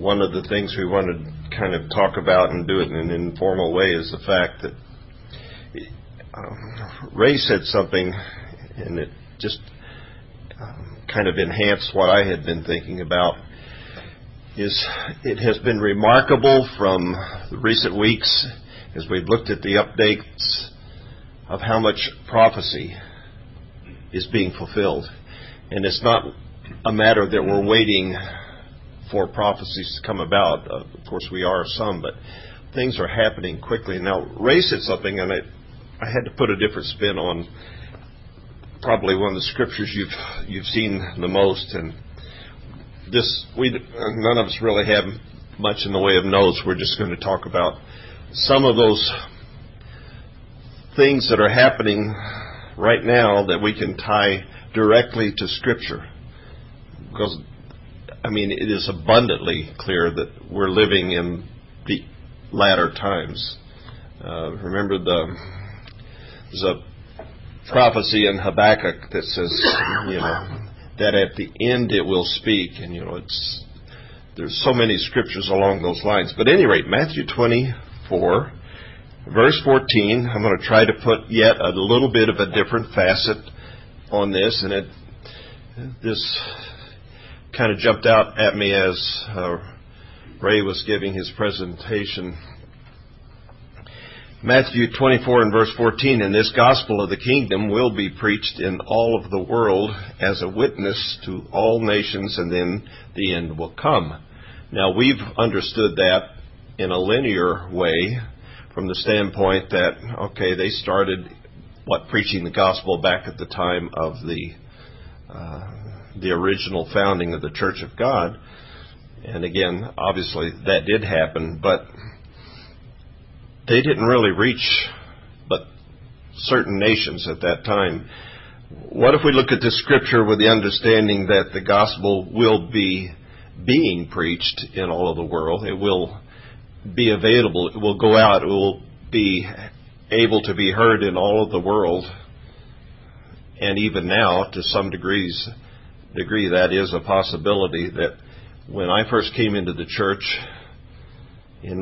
one of the things we want to kind of talk about and do it in an informal way is the fact that Ray said something, and it just kind of enhanced what I had been thinking about. It has been remarkable from the recent weeks as we've looked at the updates of how much prophecy is being fulfilled. And it's not a matter that we're waiting for prophecies to come about. Of course, we are some, but things are happening quickly. Now, Ray said something, and I had to put a different spin on probably one of the scriptures you've seen the most. And none of us really have much in the way of notes. We're just going to talk about some of those things that are happening right now that we can tie directly to Scripture. Because, it is abundantly clear that we're living in the latter times. Remember, there's a prophecy in Habakkuk that says, that at the end it will speak. And, there's so many scriptures along those lines. But at any rate, Matthew 24, verse 14, I'm going to try to put yet a little bit of a different facet on this. And this kind of jumped out at me as Ray was giving his presentation. Matthew 24 and verse 14, and this gospel of the kingdom will be preached in all of the world as a witness to all nations, and then the end will come. Now, we've understood that in a linear way from the standpoint that, they started preaching the gospel back at the time of the original founding of the Church of God. And again, obviously that did happen, but they didn't really reach but certain nations at that time. What if we look at this scripture with the understanding that the gospel will be being preached in all of the world? It will be available. It will go out. It will be able to be heard in all of the world. And even now, to some degree, that is a possibility. That when I first came into the church in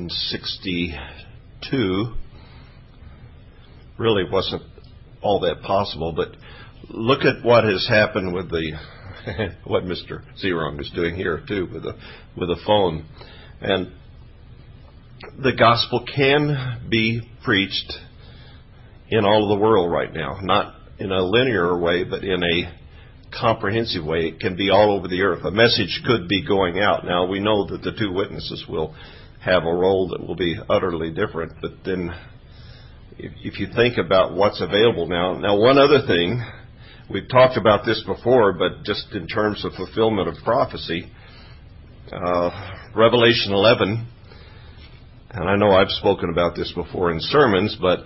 1962, really wasn't all that possible. But look at what has happened with what Mr. Zerong is doing here too with a phone. And the gospel can be preached in all of the world right now, not in a linear way, but in a comprehensive way. It can be all over the earth. A message could be going out. Now, we know that the two witnesses will have a role that will be utterly different, but then if you think about what's available now, one other thing, we've talked about this before, but just in terms of fulfillment of prophecy, Revelation 11, and I know I've spoken about this before in sermons, but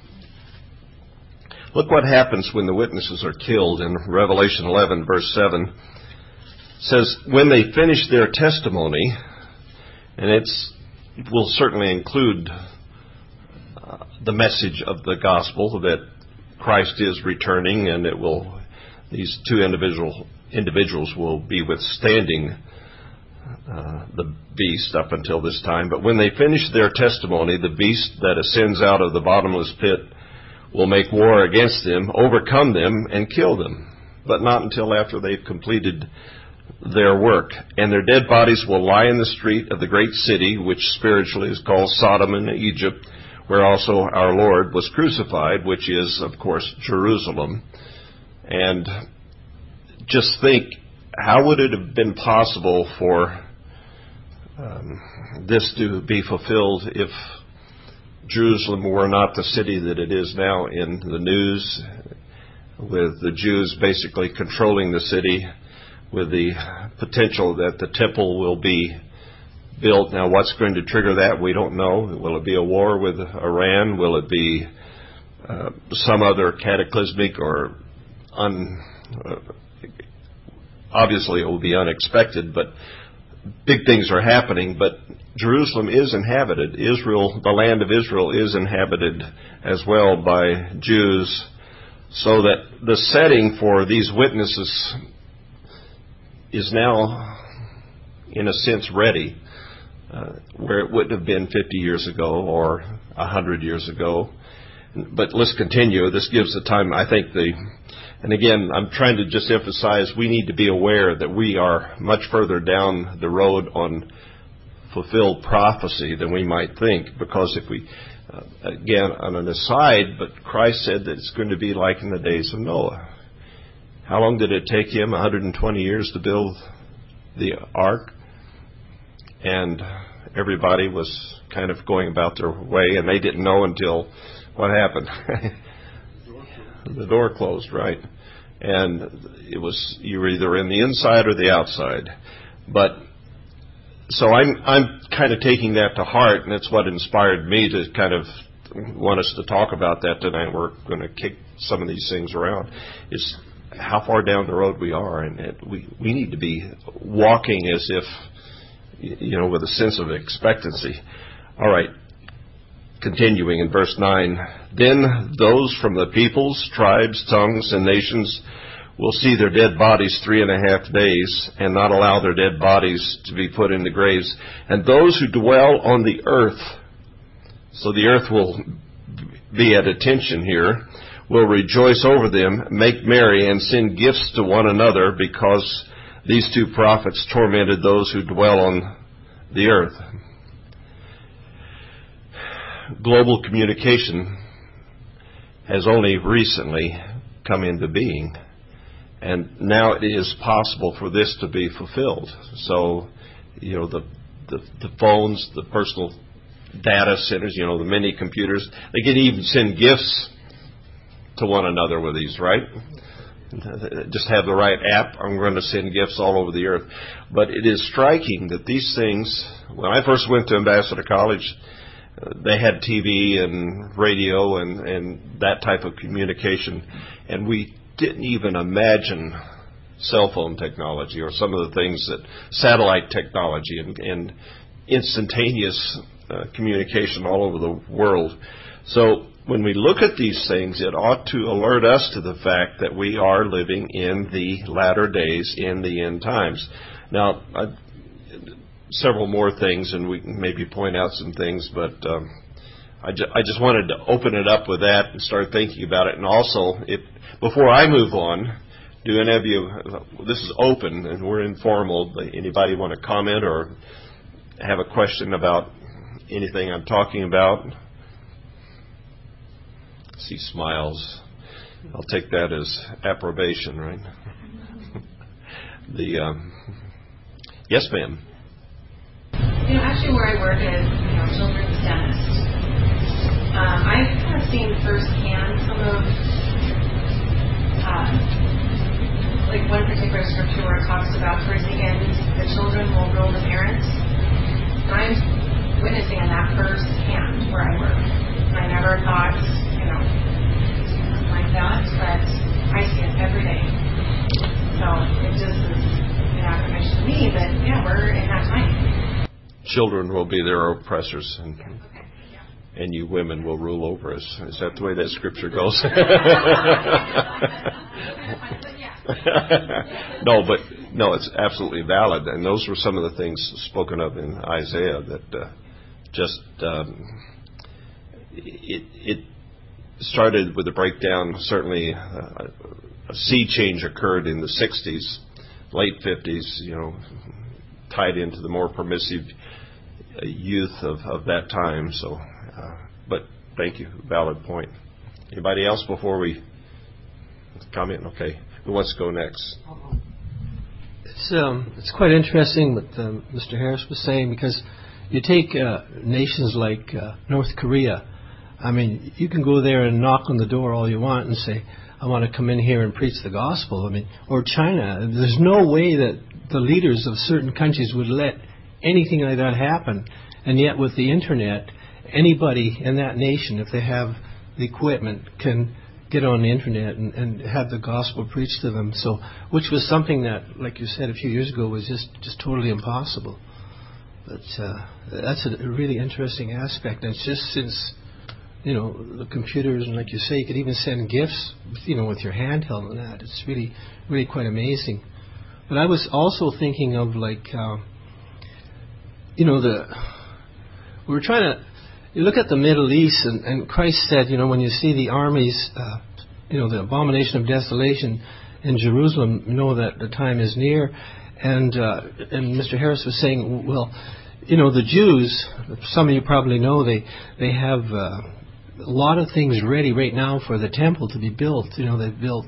look what happens when the witnesses are killed. In Revelation 11, verse 7, it says, when they finish their testimony, and it will certainly include the message of the gospel that Christ is returning, and these two individuals will be withstanding the beast up until this time. But when they finish their testimony, the beast that ascends out of the bottomless pit will make war against them, overcome them, and kill them, but not until after they've completed their work. And their dead bodies will lie in the street of the great city, which spiritually is called Sodom and Egypt, where also our Lord was crucified, which is, of course, Jerusalem. And just think, how would it have been possible for this to be fulfilled if Jerusalem were not the city that it is now in the news, with the Jews basically controlling the city, with the potential that the temple will be built? Now, what's going to trigger that, we don't know. Will it be a war with Iran? Will it be some other cataclysmic or obviously it will be unexpected, but big things are happening. But Jerusalem is inhabited. Israel, the land of Israel, is inhabited as well by Jews, so that the setting for these witnesses is now in a sense, ready, where it wouldn't have been 50 years ago or 100 years ago. But let's continue. This gives the time, I think, and again, I'm trying to just emphasize we need to be aware that we are much further down the road on fulfilled prophecy than we might think, because if we, again, on an aside, but Christ said that it's going to be like in the days of Noah. How long did it take him? 120 years to build the ark? And everybody was kind of going about their way, and they didn't know until what happened? The door closed, right? And it was, you were either in the inside or the outside. But so I'm kind of taking that to heart, and it's what inspired me to kind of want us to talk about that tonight. We're going to kick some of these things around. Is how far down the road we are, and we need to be walking as if, with a sense of expectancy. All right. Continuing in verse 9, then those from the peoples, tribes, tongues, and nations will see their dead bodies 3.5 days, and not allow their dead bodies to be put in the graves. And those who dwell on the earth, so the earth will be at attention here, will rejoice over them, make merry, and send gifts to one another, because these two prophets tormented those who dwell on the earth. Global communication has only recently come into being, and now it is possible for this to be fulfilled. So, the phones, the personal data centers, the mini computers, they can even send gifts to one another with these, right? Just have the right app. I'm going to send gifts all over the earth. But it is striking that these things, when I first went to Ambassador College, they had TV and radio and that type of communication, and we didn't even imagine cell phone technology or some of the things that satellite technology and instantaneous communication all over the world. So when we look at these things, it ought to alert us to the fact that we are living in the latter days, in the end times. Now, several more things, and we can maybe point out some things, but I just wanted to open it up with that and start thinking about it. And also, before I move on, do any of you, this is open and we're informal, anybody want to comment or have a question about anything I'm talking about? I see smiles. I'll take that as approbation, right? Yes, ma'am. Actually where I work is, children's dentist. I've kind of seen firsthand some of, like one particular scripture where it talks about towards the end, the children will rule the parents. And I'm witnessing that firsthand where I work. I never thought, something like that, but I see it every day. So it just is an affirmation to me that, we're in that time. Children will be their oppressors, and you women will rule over us. Is that the way that scripture goes? No, it's absolutely valid. And those were some of the things spoken of in Isaiah that it started with a breakdown. Certainly, a sea change occurred in the 60s, late 50s, tied into the more permissive youth of that time. So, but thank you. Valid point. Anybody else before we comment? Okay. Who wants to go next? It's quite interesting what Mr. Harris was saying, because you take nations like North Korea. I mean, you can go there and knock on the door all you want and say, I want to come in here and preach the gospel. Or China. There's no way that the leaders of certain countries would let anything like that happen. And yet with the internet, anybody in that nation, if they have the equipment, can get on the internet and have the gospel preached to them. So, which was something that, like you said a few years ago, was just totally impossible. But that's a really interesting aspect. And it's just since, the computers, and like you say, you could even send gifts, with your handheld and that. It's really, really quite amazing. But I was also thinking of we're trying to. You look at the Middle East, and Christ said, when you see the armies, the abomination of desolation in Jerusalem, know that the time is near. And Mr. Harris was saying, well, the Jews, some of you probably know, they have a lot of things ready right now for the temple to be built. They've built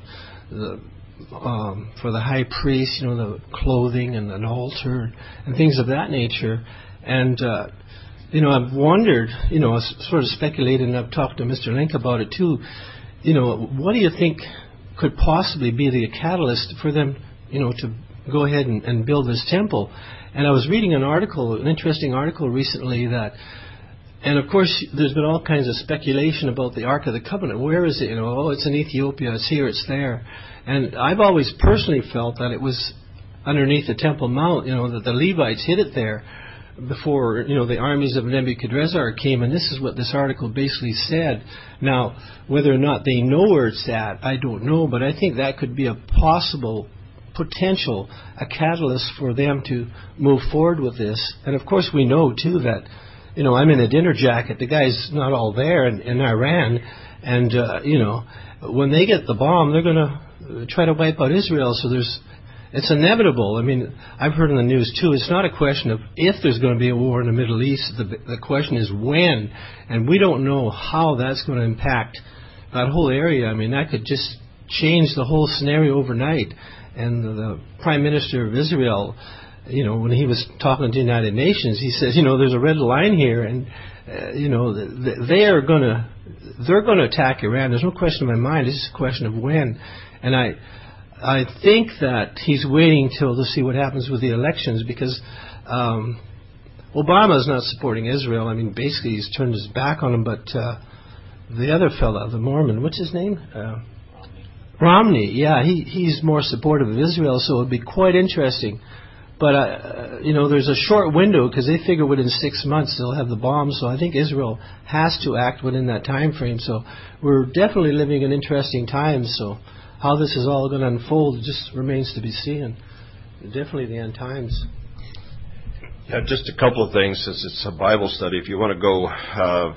for the high priest, the clothing and an altar and things of that nature. And I've wondered, sort of speculated, and I've talked to Mr. Link about it too. What do you think could possibly be the catalyst for them, to go ahead and build this temple? And I was reading an interesting article recently and of course there's been all kinds of speculation about the Ark of the Covenant. Where is it? It's in Ethiopia, it's here, it's there. And I've always personally felt that it was underneath the Temple Mount, that the Levites hid it there before, the armies of Nebuchadnezzar came, and this is what this article basically said. Now, whether or not they know where it's at, I don't know, but I think that could be a possible potential, a catalyst for them to move forward with this. And of course we know too that, I'm in a dinner jacket, the guy's not all there in Iran, and, when they get the bomb, they're going to try to wipe out Israel, so it's inevitable. I mean, I've heard in the news too, it's not a question of if there's going to be a war in the Middle East, the question is when, and we don't know how that's going to impact that whole area. I mean, that could just change the whole scenario overnight. And the Prime Minister of Israel, when he was talking to the United Nations, he says, there's a red line here, and they're going to attack Iran. There's no question in my mind. It's just a question of when. And I think that he's waiting to see what happens with the elections, because Obama's not supporting Israel. I mean, basically he's turned his back on him. But the other fella, the Mormon, what's his name? Romney. Yeah, he's more supportive of Israel, so it would be quite interesting. But, there's a short window, because they figure within 6 months they'll have the bomb. So I think Israel has to act within that time frame. So we're definitely living in interesting times. So how this is all going to unfold just remains to be seen. Definitely the end times. Yeah, just a couple of things, since it's a Bible study. If you want to go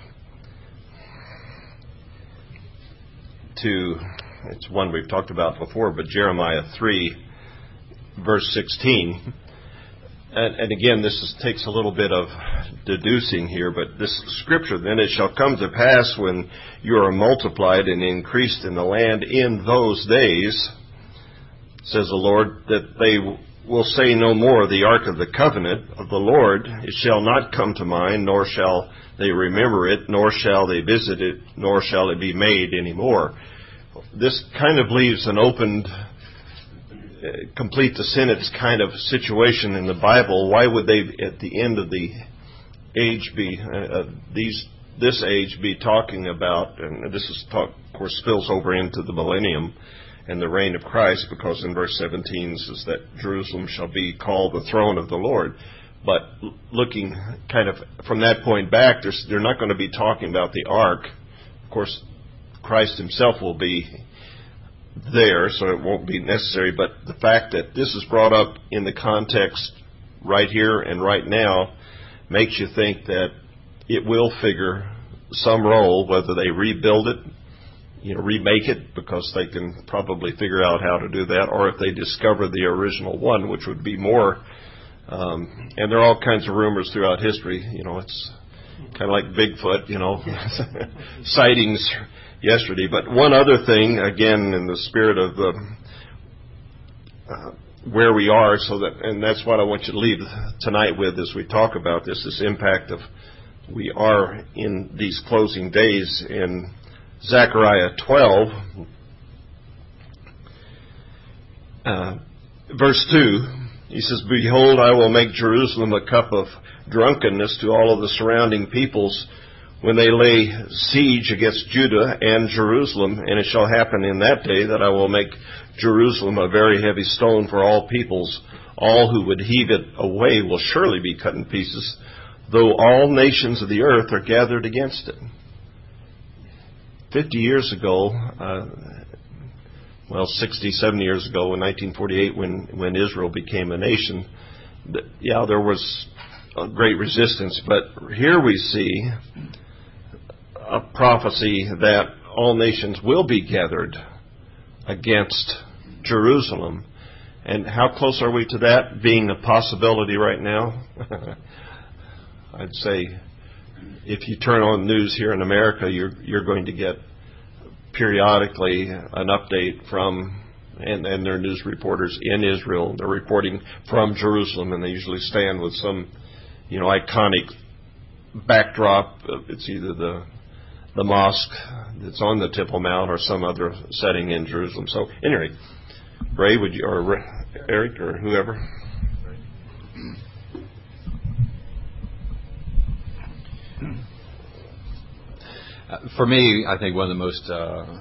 it's one we've talked about before, but Jeremiah 3, verse 16. And again, takes a little bit of deducing here, but this scripture, then it shall come to pass when you are multiplied and increased in the land in those days, says the Lord, that they will say no more, the ark of the covenant of the Lord, it shall not come to mind, nor shall they remember it, nor shall they visit it, nor shall it be made any more. This kind of leaves an open, complete the sentence kind of situation in the Bible. Why would they, at the end of the age, this age be talking about, and this is talk, of course, spills over into the millennium and the reign of Christ, because in verse 17 says that Jerusalem shall be called the throne of the Lord. But looking kind of from that point back, they're not going to be talking about the ark. Of course, Christ himself will be there, so it won't be necessary. But the fact that this is brought up in the context right here and right now makes you think that it will figure some role, whether they rebuild it, remake it, because they can probably figure out how to do that, or if they discover the original one, which would be more. And there are all kinds of rumors throughout history. It's kind of like Bigfoot, sightings yesterday. But one other thing, again, in the spirit of where we are, and that's what I want you to leave tonight with as we talk about this impact of we are in these closing days. In Zechariah 12, verse 2, he says, "Behold, I will make Jerusalem a cup of drunkenness to all of the surrounding peoples when they lay siege against Judah and Jerusalem. And it shall happen in that day that I will make Jerusalem a very heavy stone for all peoples. All who would heave it away will surely be cut in pieces, though all nations of the earth are gathered against it." 50 years ago, 67 years ago, in 1948, when Israel became a nation, there was great resistance. But here we see a prophecy that all nations will be gathered against Jerusalem. And how close are we to that being a possibility right now? I'd say if you turn on news here in America, you're going to get periodically an update from and their news reporters in Israel. They're reporting from Jerusalem, and they usually stand with some, iconic backdrop. It's either the mosque that's on the Temple Mount or some other setting in Jerusalem. So, anyway, Ray, would you, or Eric, or whoever? For me, I think one of the most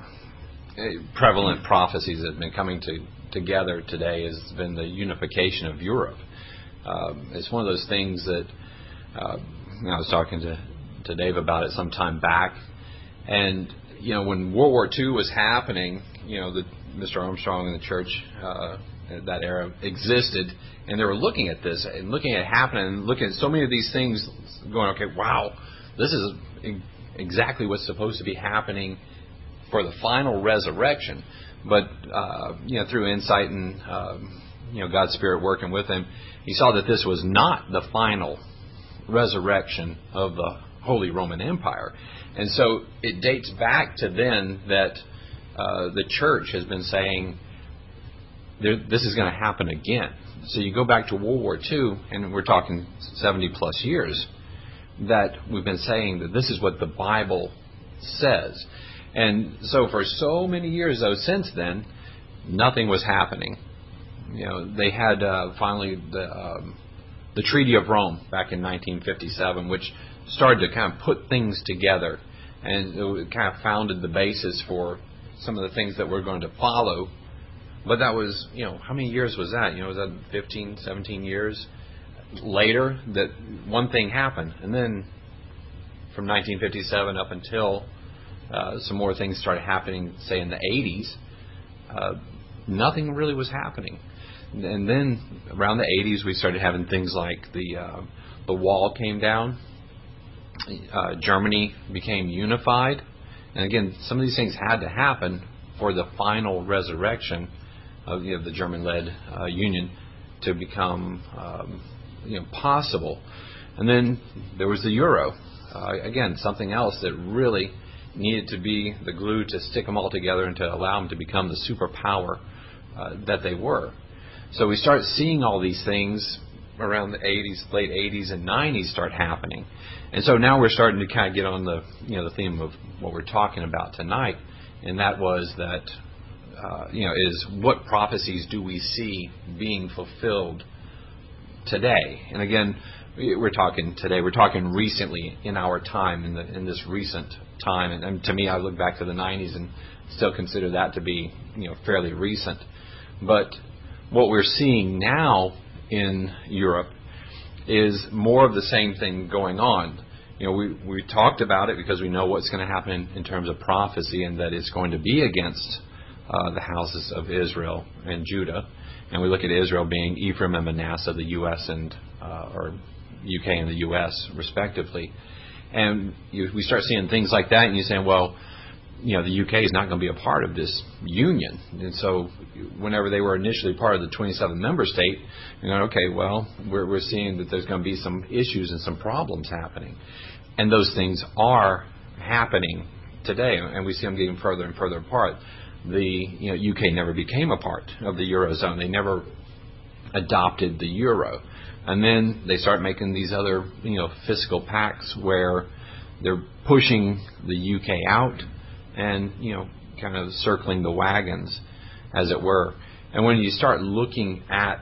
prevalent prophecies that have been coming together today has been the unification of Europe. It's one of those things that I was talking to Dave about it some time back, and when World War II was happening, Mr. Armstrong and the church at that era existed, and they were looking at this and looking at it happening and looking at so many of these things, going, okay, wow, this is exactly what's supposed to be happening for the final resurrection. But through insight and God's Spirit working with him, he saw that this was not the final resurrection of the Holy Roman Empire. And so it dates back to then that the church has been saying this is going to happen again. So you go back to World War II, and we're talking 70 plus years, that we've been saying that this is what the Bible says. And so for so many years, though, since then, nothing was happening. They had finally the Treaty of Rome back in 1957, which started to kind of put things together, and it kind of founded the basis for some of the things that we're going to follow. But that was, how many years was that? Was that 15, 17 years later that one thing happened? And then from 1957 up until some more things started happening, say in the 80s, nothing really was happening. And then around the 80s, we started having things like the wall came down, Germany became unified, and again, some of these things had to happen for the final resurrection of the German-led Union to become possible. And then there was the euro. Again, something else that really needed to be the glue to stick them all together and to allow them to become the superpower that they were. So we start seeing all these things around the 80s, late 80s and 90s start happening. And so now we're starting to kind of get on the the theme of what we're talking about tonight, and that was that is what prophecies do we see being fulfilled today? And again, we're talking today. We're talking recently in our time, in this recent time. And to me, I look back to the 90s and still consider that to be fairly recent. But what we're seeing now in Europe is more of the same thing going on. We talked about it because we know what's going to happen in terms of prophecy, and that it's going to be against the houses of Israel and Judah. And we look at Israel being Ephraim and Manasseh, the U.S. and or UK and the U.S. respectively. And we start seeing things like that, and you're saying, well, the UK is not going to be a part of this union. And so whenever they were initially part of the 27-member state, okay, well, we're seeing that there's going to be some issues and some problems happening. And those things are happening today, and we see them getting further and further apart. The UK never became a part of the Eurozone. They never adopted the euro. And then they start making these other fiscal pacts where they're pushing the UK out and kind of circling the wagons, as it were. And when you start looking at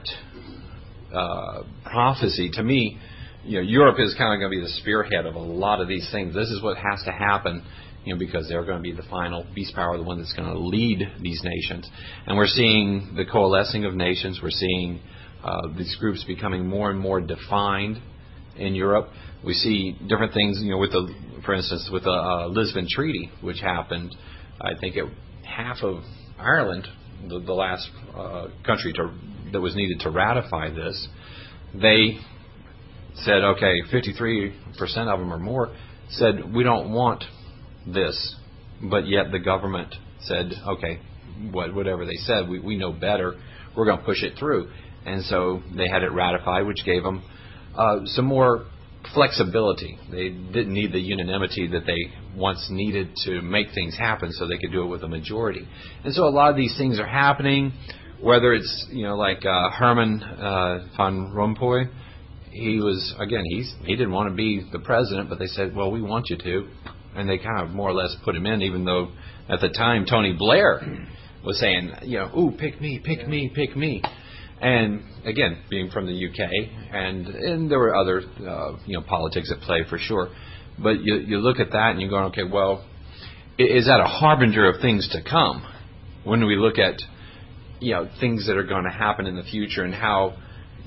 prophecy, to me, Europe is kind of going to be the spearhead of a lot of these things. This is what has to happen, because they're going to be the final beast power, the one that's going to lead these nations. And we're seeing the coalescing of nations. We're seeing these groups becoming more and more defined in Europe. We see different things, for instance, with the Lisbon Treaty, which happened, I think, half of Ireland, the last country that was needed to ratify this, they said, okay, 53% of them or more said, we don't want this. But yet the government said, okay, whatever they said, we know better. We're going to push it through. And so they had it ratified, which gave them some more flexibility. They didn't need the unanimity that they once needed to make things happen, so they could do it with a majority. And so a lot of these things are happening, whether it's, like Herman van Rompuy. He was, again, he didn't want to be the president, but they said, well, we want you to. And they kind of more or less put him in, even though at the time Tony Blair was saying, ooh, pick me, pick me, pick me. And again, being from the UK, and there were other, politics at play for sure. But you look at that and you're going, okay, well, is that a harbinger of things to come? When we look at, things that are going to happen in the future and how,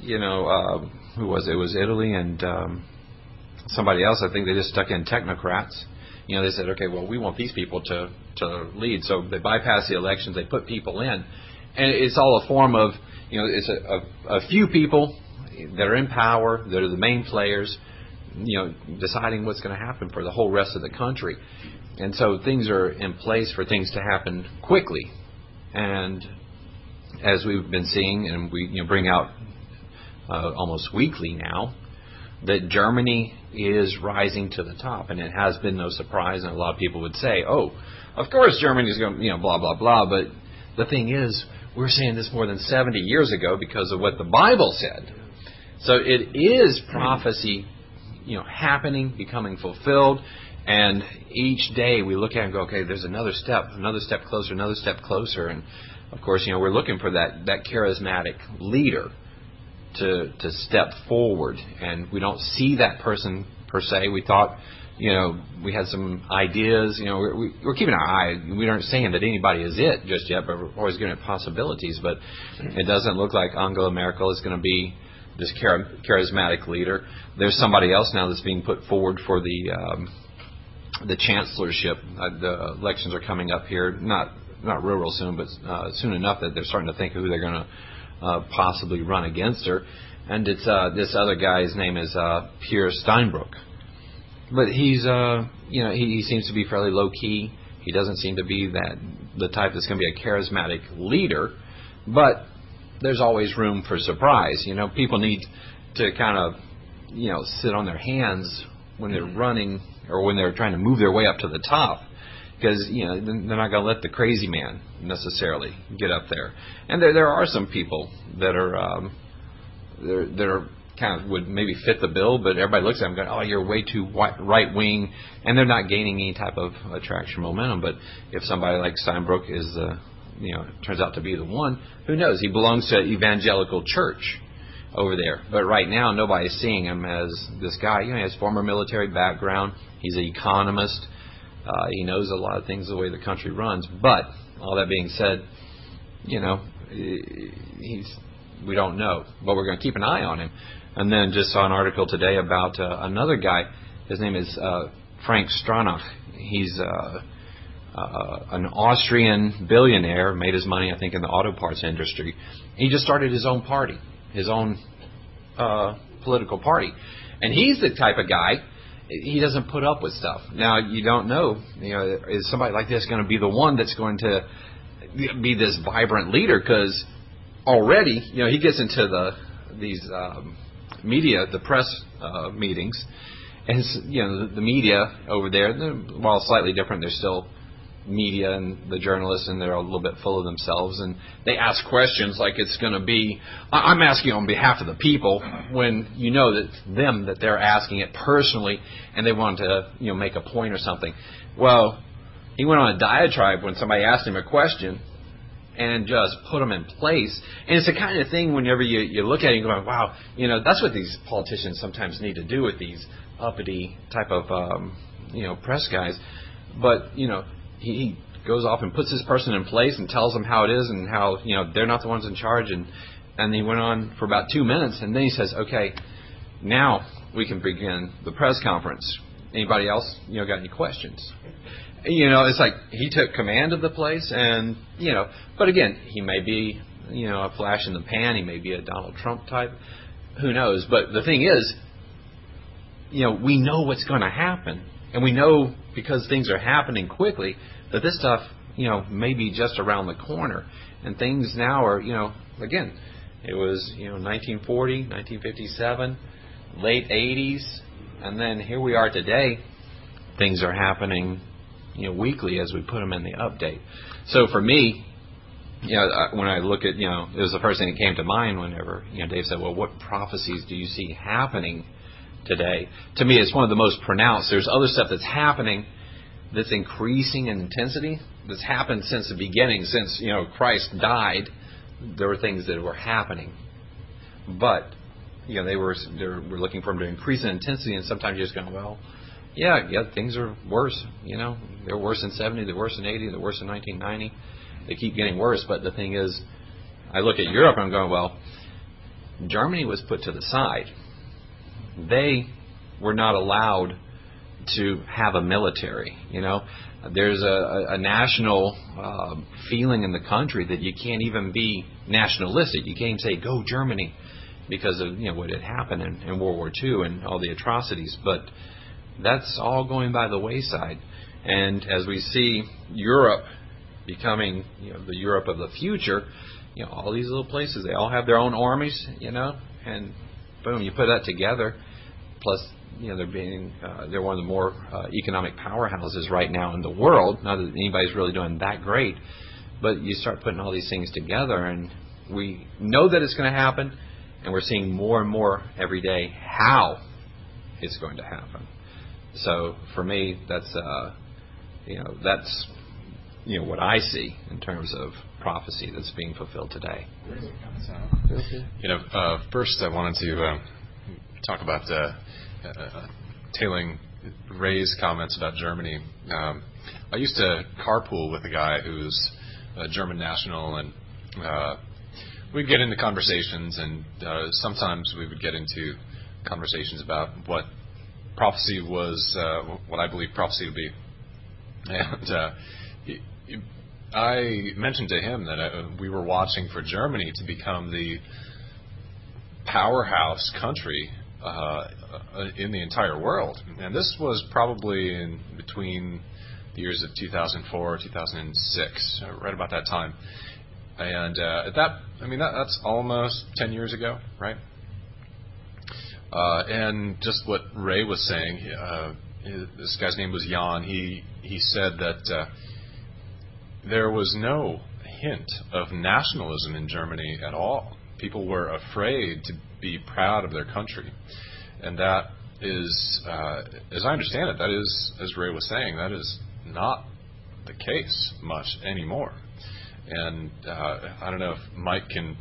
who was it? It was Italy and somebody else. I think they just stuck in technocrats. They said, okay, well, we want these people to lead. So they bypass the elections. They put people in. And it's all a form of, it's a few people that are in power, that are the main players, deciding what's going to happen for the whole rest of the country. And so things are in place for things to happen quickly. And as we've been seeing, and we bring out almost weekly now, that Germany is rising to the top, and it has been no surprise. And a lot of people would say, "Oh, of course Germany's going, blah blah blah." But the thing is, we're saying this more than 70 years ago because of what the Bible said. So it is prophecy, happening, becoming fulfilled. And each day we look at it and go, okay, there's another step closer, another step closer. And of course, we're looking for that charismatic leader to step forward, and we don't see that person per se. We thought, we had some ideas. We're keeping our eye. We aren't saying that anybody is it just yet, but we're always giving it possibilities. But it doesn't look like Angela Merkel is going to be this charismatic leader. There's somebody else now that's being put forward for the chancellorship. The elections are coming up here, not real soon, but soon enough that they're starting to think of who they're going to possibly run against her. And it's this other guy's name is Pierre Steinbrück. But he's he seems to be fairly low key. He doesn't seem to be the type that's going to be a charismatic leader. But there's always room for surprise. People need to kind of sit on their hands when they're running or when they're trying to move their way up to the top. Because they're not going to let the crazy man necessarily get up there, and there are some people that are kind of would maybe fit the bill, but everybody looks at them going, "Oh, you're way too right wing," and they're not gaining any type of attraction momentum. But if somebody like Steinbrück is turns out to be the one, who knows? He belongs to evangelical church over there, but right now nobody's seeing him as this guy. He has former military background. He's an economist. He knows a lot of things the way the country runs. But all that being said, we don't know. But we're going to keep an eye on him. And then just saw an article today about another guy. His name is Frank Stronach. He's an Austrian billionaire, made his money, I think, in the auto parts industry. He just started his own party, his own political party. And he's the type of guy, he doesn't put up with stuff. Now, you don't know, is somebody like this going to be the one that's going to be this vibrant leader? Because already, he gets into these media, the press meetings, and the media over there, while slightly different, they're still media and the journalists, and they're a little bit full of themselves, and they ask questions like it's going to be, I'm asking on behalf of the people, when that they're asking it personally, and they want to make a point or something. Well, he went on a diatribe when somebody asked him a question, and just put them in place. And it's the kind of thing whenever you look at it and go, wow, that's what these politicians sometimes need to do with these uppity type of press guys. But he goes off and puts this person in place and tells them how it is and how they're not the ones in charge. And he went on for about 2 minutes, and then he says, okay, now we can begin the press conference. Anybody else got any questions? It's like he took command of the place, and but again, he may be a flash in the pan. He may be a Donald Trump type. Who knows? But the thing is, we know what's going to happen, and we know because things are happening quickly that this stuff, may be just around the corner. And things now are, again, it was, 1940, 1957, late 80s, and then here we are today. Things are happening, weekly as we put them in the update. So for me, when I look at, it was the first thing that came to mind whenever, Dave said, well, what prophecies do you see happening today? To me, it's one of the most pronounced. There's other stuff that's happening that's increasing in intensity, that's happened since the beginning, since, Christ died. There were things that were happening. But, they were looking for them to increase in intensity, and sometimes you're just going, well, yeah, things are worse. They're worse in 70, they're worse in 80, they're worse in 1990. They keep getting worse. But the thing is, I look at Europe and I'm going, well, Germany was put to the side. They were not allowed to have a military. There's a national feeling in the country that you can't even be nationalistic. You can't even say, go Germany, because of what had happened in World War II and all the atrocities. But that's all going by the wayside. And as we see Europe becoming the Europe of the future, all these little places, they all have their own armies, and boom, you put that together. Plus, they're one of the more economic powerhouses right now in the world. Not that anybody's really doing that great, but you start putting all these things together, and we know that it's going to happen, and we're seeing more and more every day how it's going to happen. So for me, that's what I see in terms of prophecy that's being fulfilled today. First I wanted to talk about tailing Ray's comments about Germany. I used to carpool with a guy who's a German national, and we'd get into conversations, and sometimes we would get into conversations about what prophecy was, what I believe prophecy would be. And I mentioned to him that we were watching for Germany to become the powerhouse country in the entire world. And this was probably in between the years of 2004, 2006, right about that time. And that's almost 10 years ago, right? And just what Ray was saying, this guy's name was Jan. He said that there was no hint of nationalism in Germany at all. People were afraid to be proud of their country. And that is, as I understand it, that is, as Ray was saying, that is not the case much anymore. And I don't know if Mike can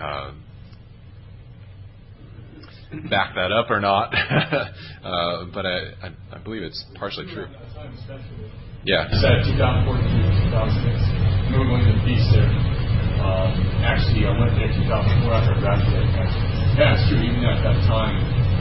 back that up or not, but I believe it's partially true. Yeah. You said 2014 to 2006. We were going to the beach there. Actually, I went there 2004 after I graduated. Yeah, it's true. Even at that time,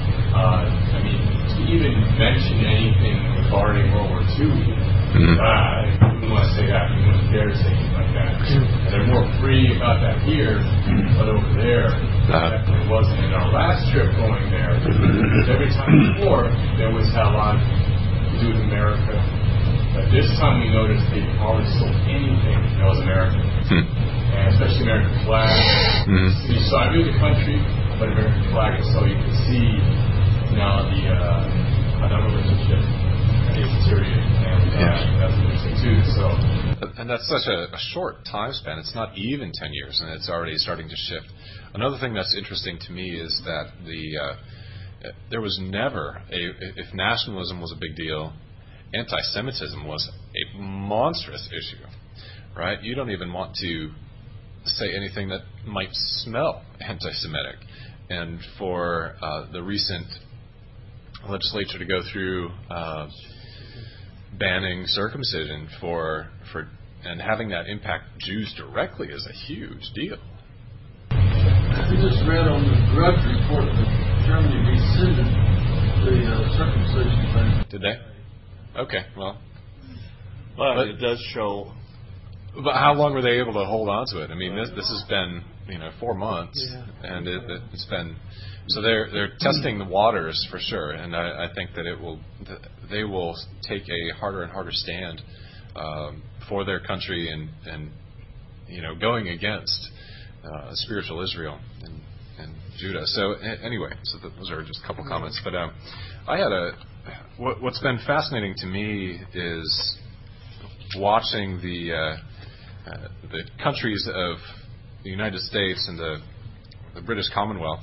to even mention anything regarding World War II, I wouldn't want to say that. You wouldn't dare say anything like that. And they're more free about that here, but over there, definitely wasn't. And our last trip going there, every time before, they always had a lot to do with America. But this time we noticed they hardly sold anything that was American. And especially American flag. So you saw every other country but American flag, and so you can see now the relationship is deteriorating. And that's interesting too. And that's such a short time span. It's not even 10 years, and it's already starting to shift. Another thing that's interesting to me is that there was never if nationalism was a big deal, anti-Semitism was a monstrous issue, right? You don't even want to say anything that might smell anti-Semitic. And for the recent legislature to go through banning circumcision and having that impact Jews directly is a huge deal. I just read on the Drudge report that Germany rescinded the circumcision ban. Did they? Okay, well, it does show. But how long were they able to hold on to it? I mean, this has been 4 months, and it's been So they're testing the waters for sure, and I think that they will take a harder and harder stand for their country and going against spiritual Israel and Judah. So anyway, those are just a couple comments. But I had what's been fascinating to me is watching the countries of the United States and the British Commonwealth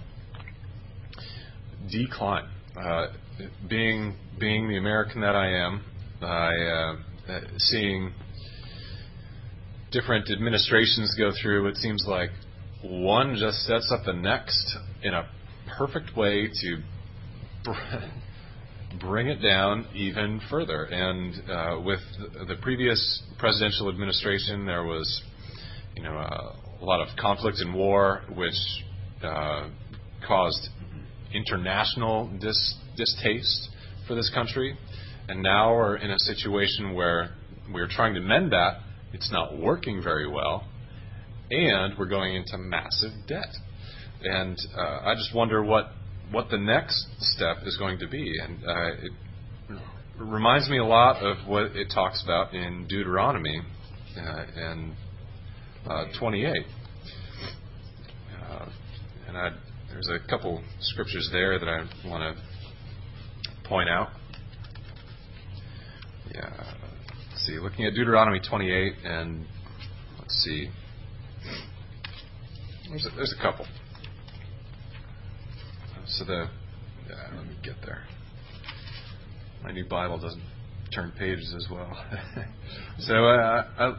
decline. Being the American that I am, seeing different administrations go through, it seems like one just sets up the next in a perfect way to bring it down even further. And with the previous presidential administration, there was a lot of conflict and war, which caused international distaste for this country. And now we're in a situation where we're trying to mend that. It's not working very well, and we're going into massive debt. And I just wonder what the next step is going to be. And it reminds me a lot of what it talks about in Deuteronomy and 28. And there's a couple scriptures there that I want to point out. Let's see. Looking at Deuteronomy 28, and let's see. There's a couple. So let me get there. My new Bible doesn't turn pages as well. So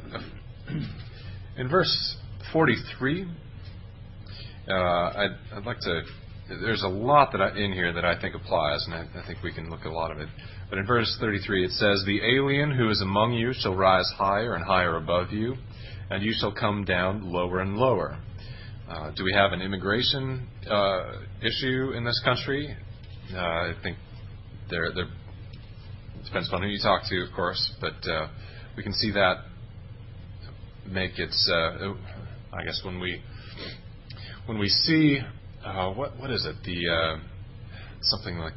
in verse 43, I'd like to. There's a lot in here that I think applies, and I think we can look at a lot of it. But in verse 33, it says, "The alien who is among you shall rise higher and higher above you, and you shall come down lower and lower." Do we have an immigration issue in this country? I think there depends on who you talk to, of course, but we can see that make its. I guess when we see what is it, something like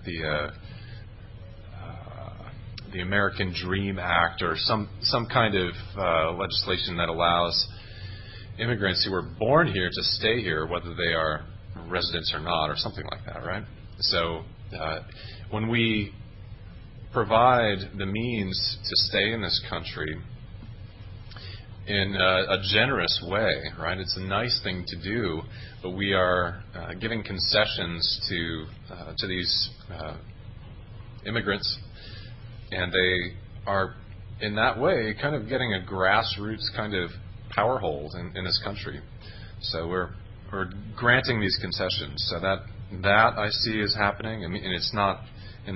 the American Dream Act, or some kind of legislation that allows immigrants who were born here to stay here, whether they are residents or not, or something like that, right? So when we provide the means to stay in this country in a generous way, right? It's a nice thing to do, but we are giving concessions to these immigrants, and they are in that way kind of getting a grassroots kind of power hold in this country. So we're granting these concessions. So that I see is happening. I mean, and it's not in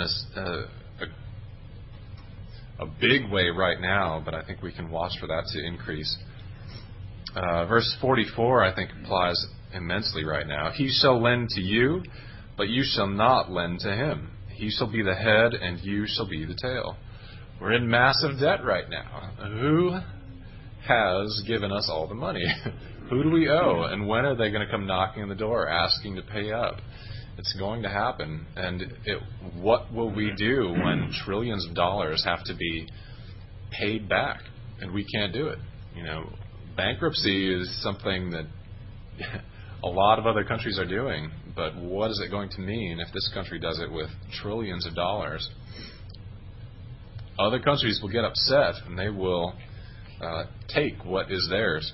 a big way right now, but I think we can watch for that to increase. Verse 44, I think, applies immensely right now. "He shall lend to you, but you shall not lend to him. He shall be the head, and you shall be the tail." We're in massive debt right now. Who has given us all the money? Who do we owe? And when are they going to come knocking on the door asking to pay up? It's going to happen. And what will we do when trillions of dollars have to be paid back? And we can't do it. Bankruptcy is something that a lot of other countries are doing. But what is it going to mean if this country does it with trillions of dollars? Other countries will get upset, and they will take what is theirs.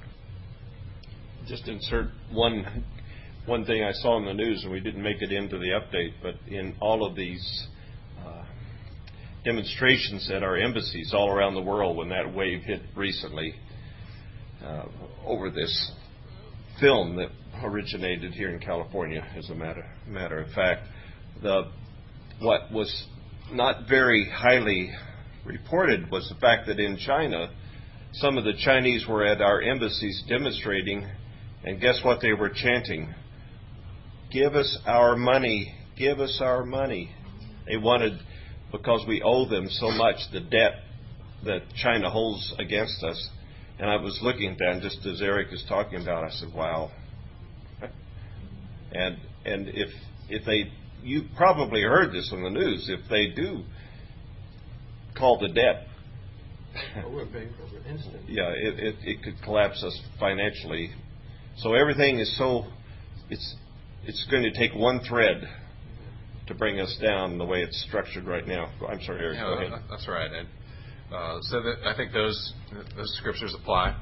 Just insert one thing I saw in the news, and we didn't make it into the update, but in all of these demonstrations at our embassies all around the world, when that wave hit recently over this film that originated here in California, as a matter of fact, what was not very highly reported was the fact that in China, some of the Chinese were at our embassies demonstrating, and guess what they were chanting? "Give us our money, give us our money." They wanted, because we owe them so much, the debt that China holds against us. And I was looking at that, and just as Eric is talking about, I said, wow. And if they, you probably heard this on the news, if they do call the debt, we're bankrupt instantly. yeah, it could collapse us financially. So everything is it's going to take one thread to bring us down the way it's structured right now. I'm sorry, Eric. Go ahead. That's right. And, so that I think those scriptures apply.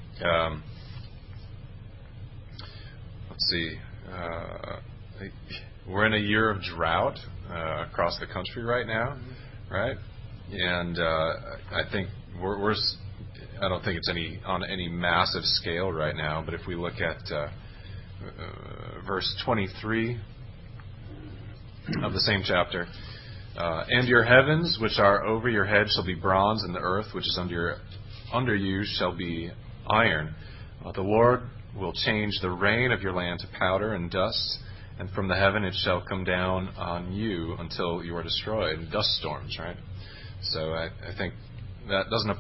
Let's see. We're in a year of drought across the country right now, right? And I think we're I don't think it's on any massive scale right now. But if we look at verse 23 of the same chapter, and your heavens which are over your head shall be bronze, and the earth which is under you shall be iron. The Lord will change the rain of your land to powder and dust, and from the heaven it shall come down on you until you are destroyed. Dust storms, right? So I think that doesn't.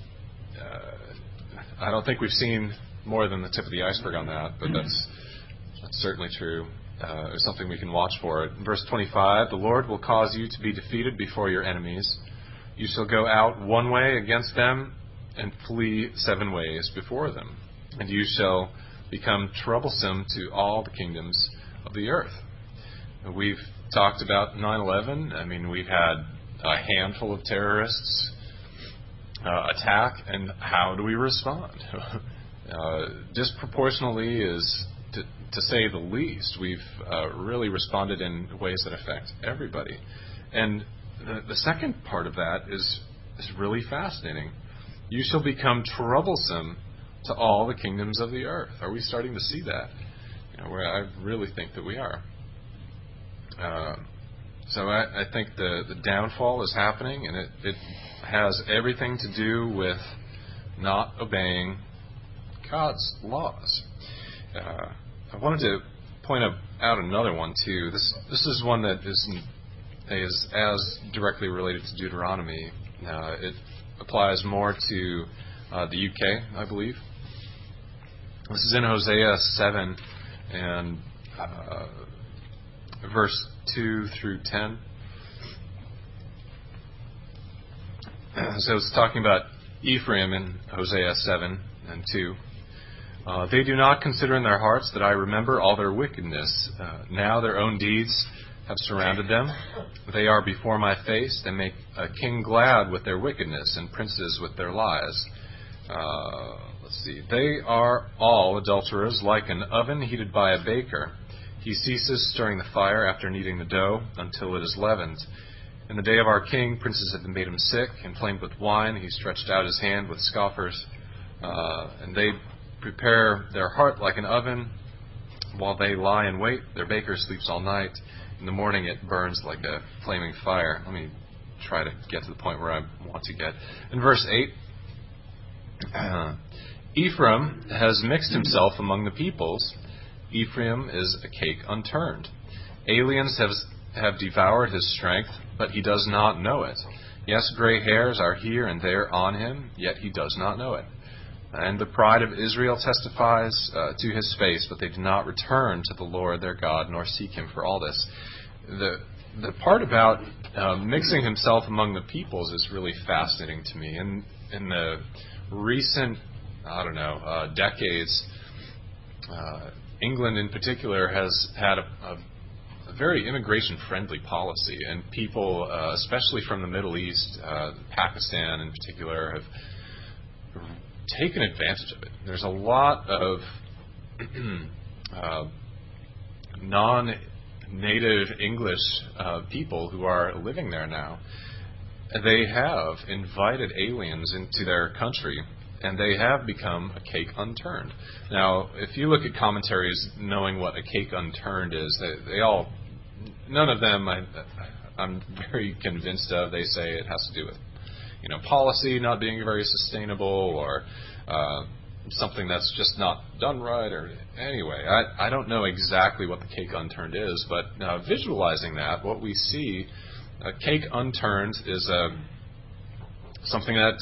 I don't think we've seen more than the tip of the iceberg on that, but that's certainly true. It's something we can watch for. In verse 25, the Lord will cause you to be defeated before your enemies. You shall go out one way against them and flee 7 ways before them. And you shall become troublesome to all the kingdoms of the earth. We've talked about 9/11. I mean, we've had a handful of terrorists attack, and how do we respond? Disproportionately is, to say the least. We've really responded in ways that affect everybody. And the second part of that is really fascinating. You shall become troublesome to all the kingdoms of the earth. Are we starting to see that? I really think that we are. So I think the downfall is happening, and it has everything to do with not obeying God's laws. I wanted to point out another one too. This is one that is as directly related to Deuteronomy. It applies more to the UK, I believe. This is in Hosea 7 and verse 2 through 10. So it's talking about Ephraim in Hosea 7 and 2. They do not consider in their hearts that I remember all their wickedness. Now their own deeds have surrounded them. They are before my face. They make a king glad with their wickedness and princes with their lies. Let's see. They are all adulterers, like an oven heated by a baker. He ceases stirring the fire after kneading the dough until it is leavened. In the day of our king, princes have made him sick, inflamed with wine. He stretched out his hand with scoffers. And they prepare their heart like an oven. While they lie in wait, their baker sleeps all night. In the morning it burns like a flaming fire. Let me try to get to the point where I want to get. In verse 8, Ephraim has mixed himself among the peoples. Ephraim is a cake unturned. Aliens have devoured his strength, but he does not know it. Yes, gray hairs are here and there on him, yet he does not know it. And the pride of Israel testifies to his face, but they do not return to the Lord their God, nor seek him for all this. The part about mixing himself among the peoples is really fascinating to me. In the recent, decades, England in particular has had a very immigration-friendly policy, and people, especially from the Middle East, Pakistan in particular, have taken advantage of it. There's a lot of non-native English people who are living there now. And they have invited aliens into their country, and they have become a cake unturned. Now, if you look at commentaries knowing what a cake unturned is, none of them I'm very convinced of. They say it has to do with policy not being very sustainable, or something that's just not done right, or anyway, I don't know exactly what the cake unturned is, but visualizing that, what we see, a cake unturned is something that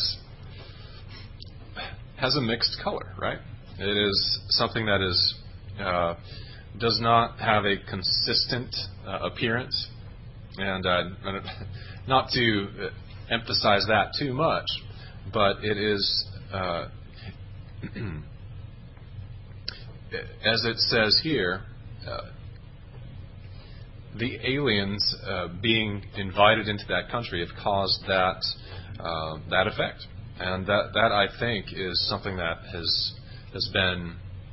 has a mixed color, right? It is something that is does not have a consistent appearance. And not to emphasize that too much, but it is, as it says here, the aliens being invited into that country have caused that effect, and that I think is something that has been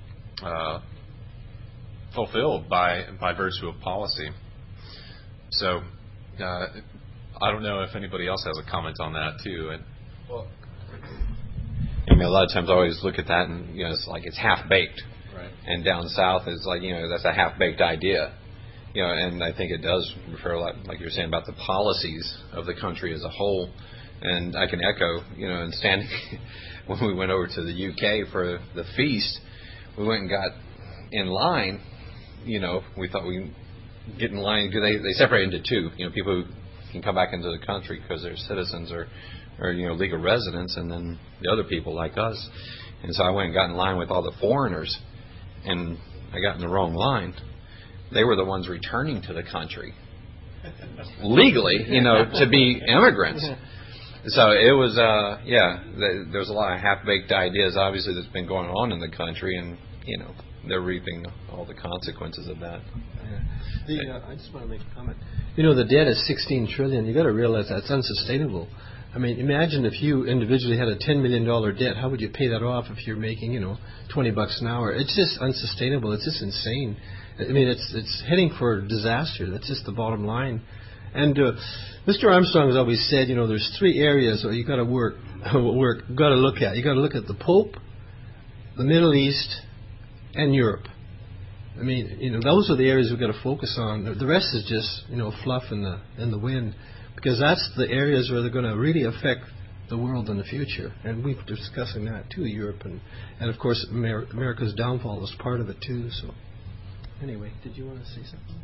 fulfilled by virtue of policy. So I don't know if anybody else has a comment on that too. Well, I mean, a lot of times I always look at that and it's like it's half baked, right? And down south is like that's a half baked idea. And I think it does refer a lot, like you're saying, about the policies of the country as a whole. And I can echo, and standing when we went over to the UK for the feast, we went and got in line. We thought we'd get in line because they separate into two. People who can come back into the country because they're citizens or legal residents, and then the other people like us. And so I went and got in line with all the foreigners, and I got in the wrong line. They were the ones returning to the country legally, to be immigrants. So it was, there's a lot of half-baked ideas, obviously, that's been going on in the country, and, they're reaping all the consequences of that. I just want to make a comment. The debt is $16 trillion. You got to realize that's unsustainable. I mean, imagine if you individually had a $10 million debt. How would you pay that off if you're making, $20 an hour? It's just unsustainable. It's just insane. I mean, it's heading for disaster. That's just the bottom line. And Mr. Armstrong has always said, there's three areas where you got to got to look at. You got to look at the Pope, the Middle East, and Europe. I mean, those are the areas we've got to focus on. The rest is just, fluff in the wind, because that's the areas where they're going to really affect the world in the future. And we've been discussing that too, Europe, and of course America's downfall is part of it too. So, anyway, did you want to say something?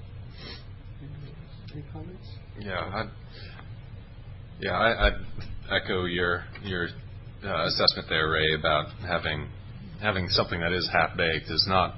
Any comments? I'd echo your assessment there, Ray, about having something that is half baked is not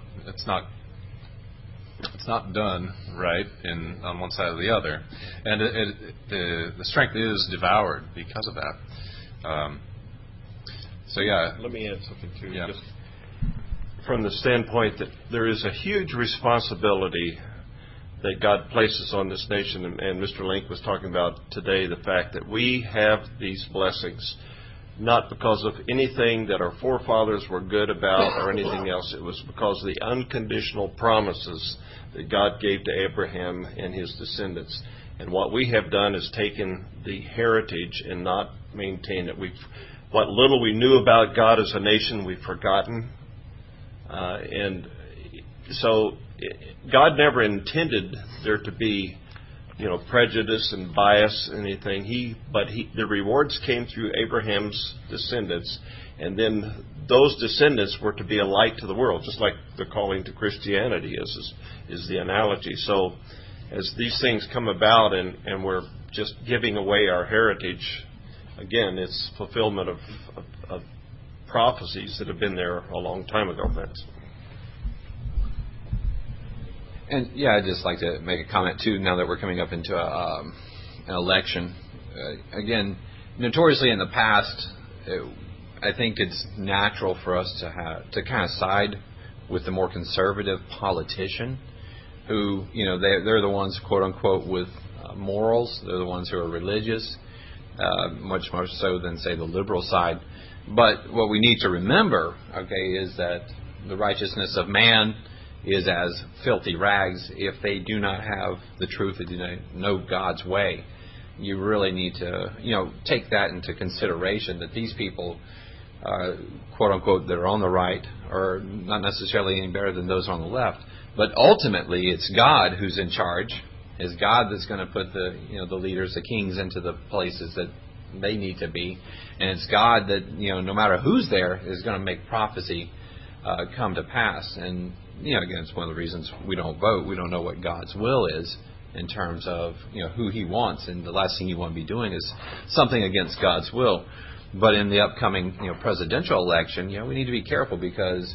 done right on one side or the other, and the strength is devoured because of that. Let me add something too. Yeah. Just from the standpoint that there is a huge responsibility that God places on this nation, and Mr. Link was talking about today the fact that we have these blessings not because of anything that our forefathers were good about or anything else. It was because of the unconditional promises that God gave to Abraham and his descendants. And what we have done is taken the heritage and not maintained it. What little we knew about God as a nation, we've forgotten. And so God never intended there to be prejudice and bias and anything. The rewards came through Abraham's descendants, and then those descendants were to be a light to the world, just like the calling to Christianity is the analogy. So as these things come about and we're just giving away our heritage, again, it's fulfillment of prophecies that have been there a long time ago. And I'd just like to make a comment too. Now that we're coming up into an election, again, notoriously in the past, I think it's natural for us to kind of side with the more conservative politician, who they're the ones, quote unquote, with morals. They're the ones who are religious, much more so than say the liberal side. But what we need to remember, is that the righteousness of man is as filthy rags if they do not have the truth, they do not know God's way. You really need to, take that into consideration, that these people, quote unquote, that are on the right are not necessarily any better than those on the left. But ultimately, it's God who's in charge. It's God that's going to put the leaders, the kings, into the places that they need to be. And it's God that, no matter who's there, is going to make prophecy come to pass. And again, it's one of the reasons we don't vote. We don't know what God's will is in terms of who He wants, and the last thing you want to be doing is something against God's will. But in the upcoming presidential election, we need to be careful, because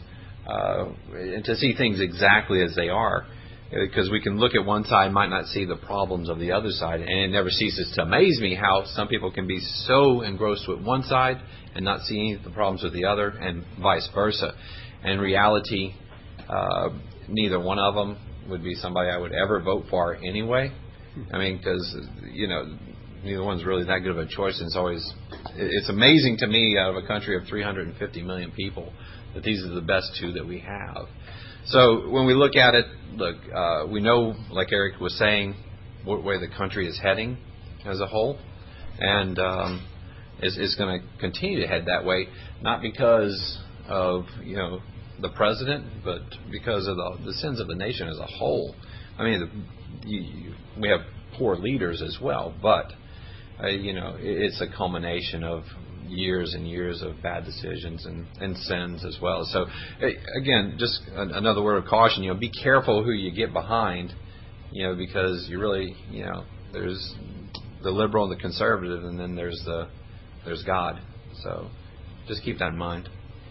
and to see things exactly as they are. Because we can look at one side, might not see the problems of the other side, and it never ceases to amaze me how some people can be so engrossed with one side and not see any of the problems with the other, and vice versa. In reality, neither one of them would be somebody I would ever vote for anyway. I mean, because neither one's really that good of a choice. And it's amazing to me, out of a country of 350 million people, that these are the best two that we have. So when we look at it, we know, like Eric was saying, what way the country is heading as a whole, and it's going to continue to head that way, not because of the president, but because of the sins of the nation as a whole. I mean, we have poor leaders as well, but it's a culmination of years and years of bad decisions and sins as well. So, again, just another word of caution, be careful who you get behind, because you really, there's the liberal and the conservative, and then there's God. So just keep that in mind.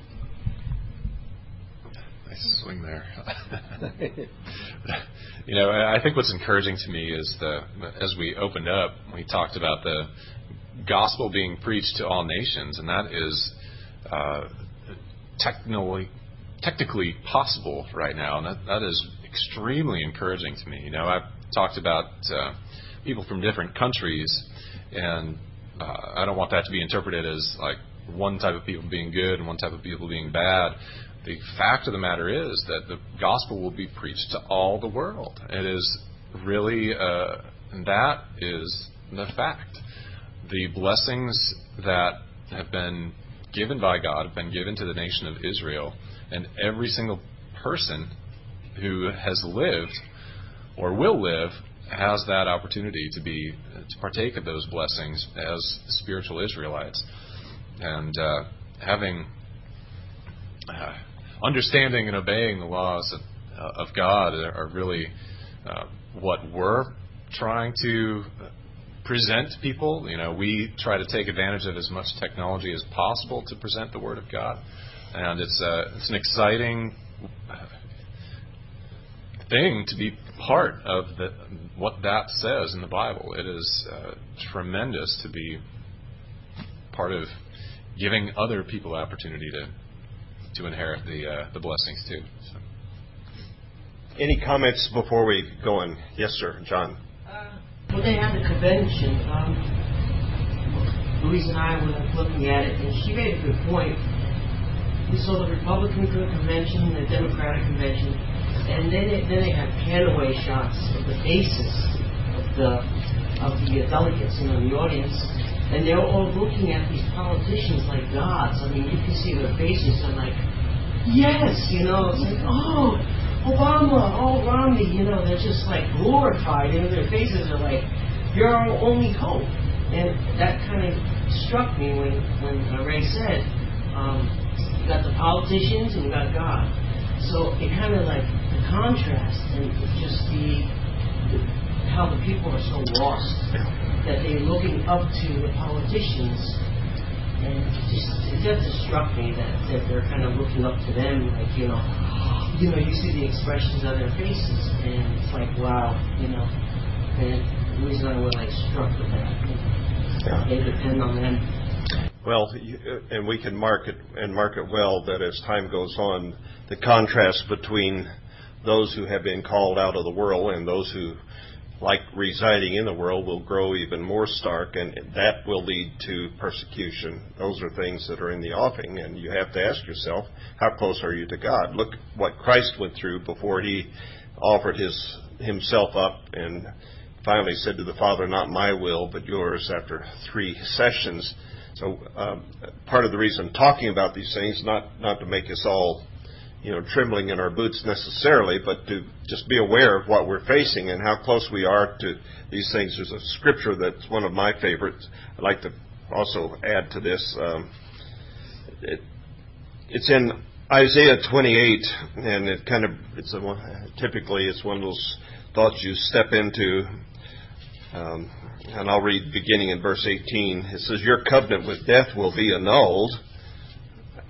Nice swing there. I think what's encouraging to me is as we opened up, we talked about the gospel being preached to all nations, and that is technically possible right now, and that is extremely encouraging to me. I've talked about people from different countries, and I don't want that to be interpreted as like one type of people being good and one type of people being bad. The fact of the matter is that the gospel will be preached to all the world. It is really, that is the fact. The blessings that have been given by God have been given to the nation of Israel, and every single person who has lived or will live has that opportunity to partake of those blessings as spiritual Israelites. And having understanding and obeying the laws of God are really what we're trying to present people. We try to take advantage of as much technology as possible to present the Word of God, and it's an exciting thing to be part of what that says in the Bible. It is tremendous to be part of giving other people the opportunity to inherit the blessings too. So. Any comments before we go on? Yes, sir, John. When they had the convention, Louise and I were looking at it, and she made a good point. We saw the Republican convention, the Democratic convention, and then they had pan-away shots of the faces of the delegates in the audience, and they were all looking at these politicians like gods. I mean, you can see their faces and like, yes, it's like, oh, Obama, oh, Romney, they're just like glorified. Their faces are like, you're our only hope. And that kind of struck me when Ray said, you got the politicians and you got God. So it kind of like the contrast and just how the people are so lost that they're looking up to the politicians. And it just struck me that they're kind of looking up to them, like, you see the expressions on their faces, and it's like, wow, and Louise and I were like struck with that. Yeah. They depend on them. Well, and we can mark it well that as time goes on, the contrast between those who have been called out of the world and those who like residing in the world will grow even more stark, and that will lead to persecution. Those are things that are in the offing, and you have to ask yourself, how close are you to God? Look what Christ went through before he offered himself up and finally said to the Father, not my will, but yours, after 3 sessions. So part of the reason I'm talking about these things, not to make us all trembling in our boots necessarily, but to just be aware of what we're facing and how close we are to these things. There's a scripture that's one of my favorites. I'd like to also add to this. It's in Isaiah 28, and typically it's one of those thoughts you step into. And I'll read beginning in verse 18. It says, your covenant with death will be annulled.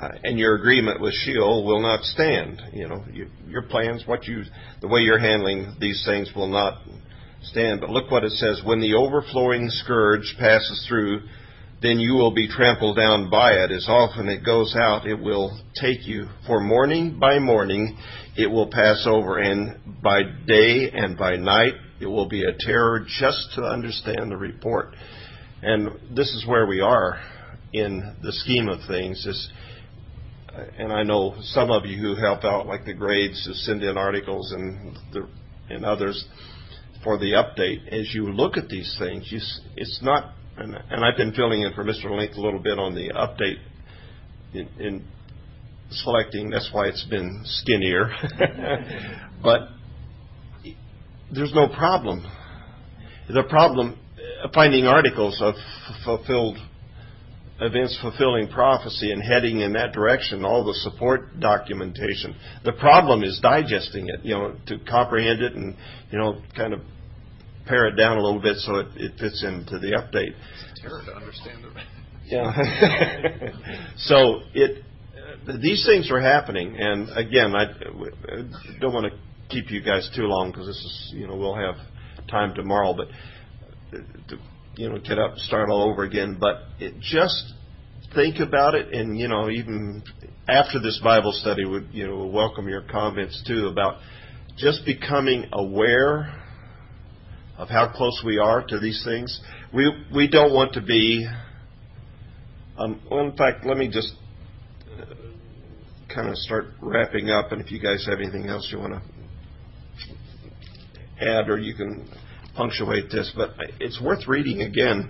and your agreement with Sheol will not stand. Your plans, the way you're handling these things will not stand. But look what it says: when the overflowing scourge passes through, then you will be trampled down by it. As often it goes out, it will take you. For morning by morning it will pass over, and by day and by night it will be a terror just to understand the report. And this is where we are in the scheme of things. And I know some of you who help out, like the grades, who send in articles and others for the update. As you look at these things, it's not, and I've been filling in for Mr. Link a little bit on the update in selecting. That's why it's been skinnier. But there's no problem. The problem, finding articles of fulfilled events fulfilling prophecy and heading in that direction, all the support documentation. The problem is digesting it, to comprehend it and, kind of pare it down a little bit so it fits into the update. It's a terror to understand it. Yeah. So these things are happening, and again, I don't want to keep you guys too long because this is, we'll have time tomorrow, but get up and start all over again. But just think about it, and even after this Bible study, would welcome your comments too about just becoming aware of how close we are to these things. We don't want to be. Well, in fact, let me just kind of start wrapping up, and if you guys have anything else you want to add, or you can punctuate this, but it's worth reading again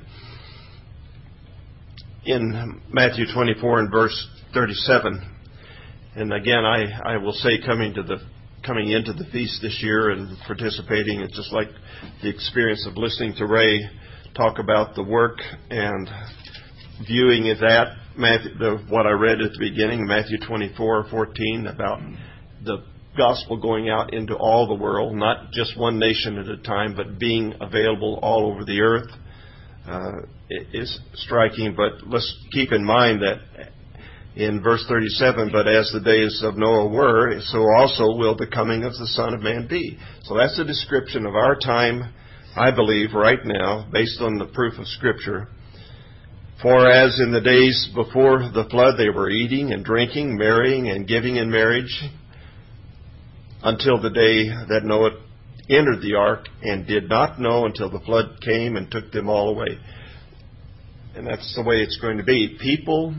in Matthew 24 and verse 37. And again, I will say, coming into the feast this year and participating, it's just like the experience of listening to Ray talk about the work and viewing that what I read at the beginning, Matthew 24:14, about the gospel going out into all the world, not just one nation at a time, but being available all over the earth. It is striking, but let's keep in mind that in verse 37, but as the days of Noah were, so also will the coming of the Son of Man be. So that's a description of our time, I believe, right now, based on the proof of Scripture. For as in the days before the flood, they were eating and drinking, marrying and giving in marriage, until the day that Noah entered the ark, and did not know until the flood came and took them all away. And that's the way it's going to be. People,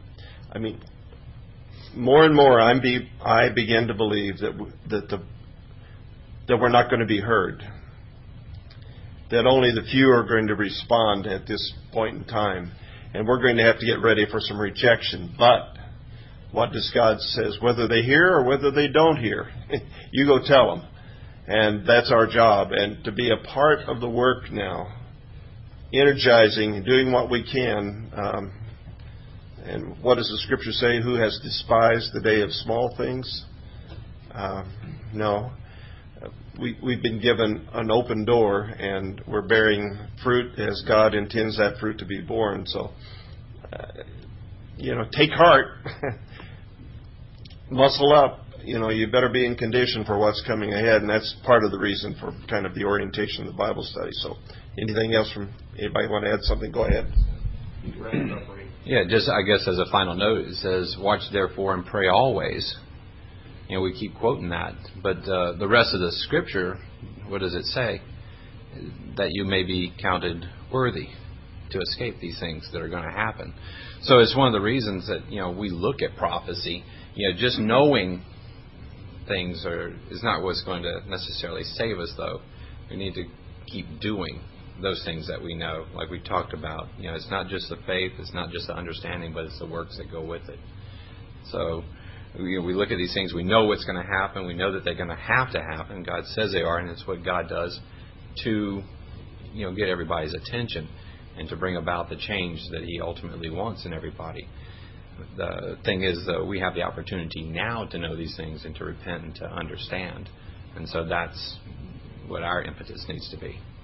more and more I begin to believe that we're not going to be heard. That only the few are going to respond at this point in time. And we're going to have to get ready for some rejection. But what does God says? Whether they hear or whether they don't hear, you go tell them. And that's our job. And to be a part of the work now, energizing, doing what we can. And what does the Scripture say? Who has despised the day of small things? No. We've been given an open door, and we're bearing fruit as God intends that fruit to be born. So, take heart. Muscle up. You better be in condition for what's coming ahead, and that's part of the reason for kind of the orientation of the Bible study. So, anything else from anybody want to add something? Go ahead. Yeah, just I guess as a final note, it says, "Watch therefore and pray always." We keep quoting that, but the rest of the Scripture, what does it say? That you may be counted worthy to escape these things that are going to happen. So it's one of the reasons that we look at prophecy. Just knowing things is not what's going to necessarily save us, though. We need to keep doing those things that we know, like we talked about. It's not just the faith, it's not just the understanding, but it's the works that go with it. So we look at these things, we know what's going to happen, we know that they're going to happen. God says they are, and it's what God does to get everybody's attention and to bring about the change that He ultimately wants in everybody. The thing is, though, we have the opportunity now to know these things and to repent and to understand. And so that's what our impetus needs to be.